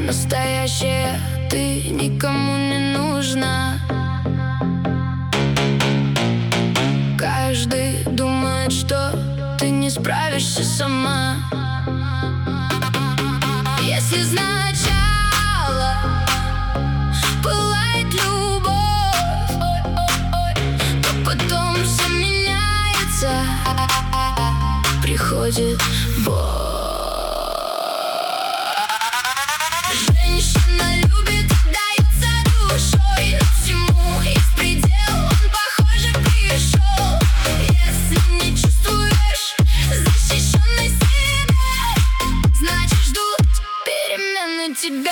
настоящая, ты никому не нужна. Каждый думает, что ты не справишься сама. Если сначала пылает любовь, то потом все меняется, приходит боль. Женщина любит, отдается душой, но всему есть предел, он, похоже, пришел. Если не чувствуешь защищенной себя, значит, ждут перемены тебя.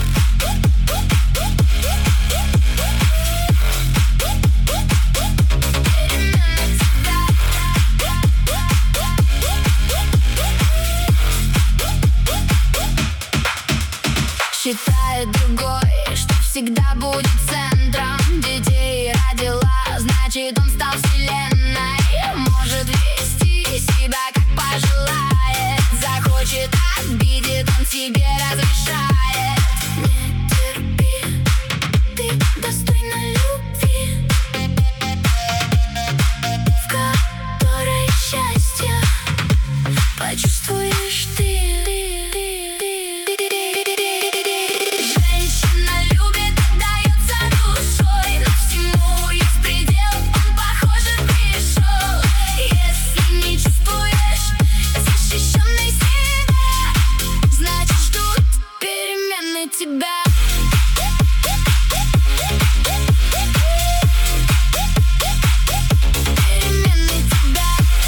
Считает другой, что всегда будет центром. Детей родила, значит, он стал вселенной. Может вести себя как пожелает, захочет, обидит, он себе разрешает. Не терпи, ты достойна любви, в которой счастье почувствуешь ты. Тебя. Перемены тебя.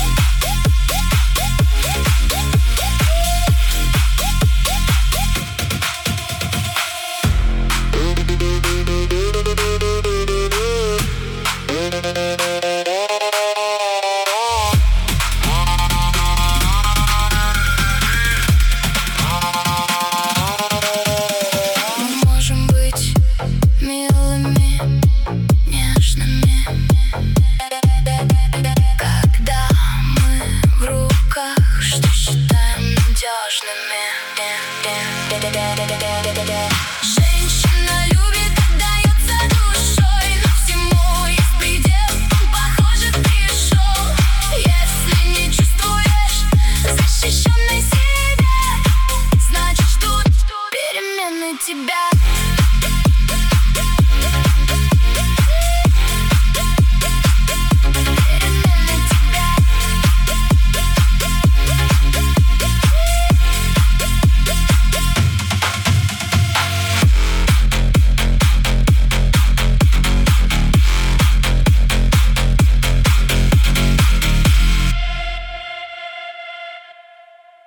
Когда мы в руках, что считаем надежными.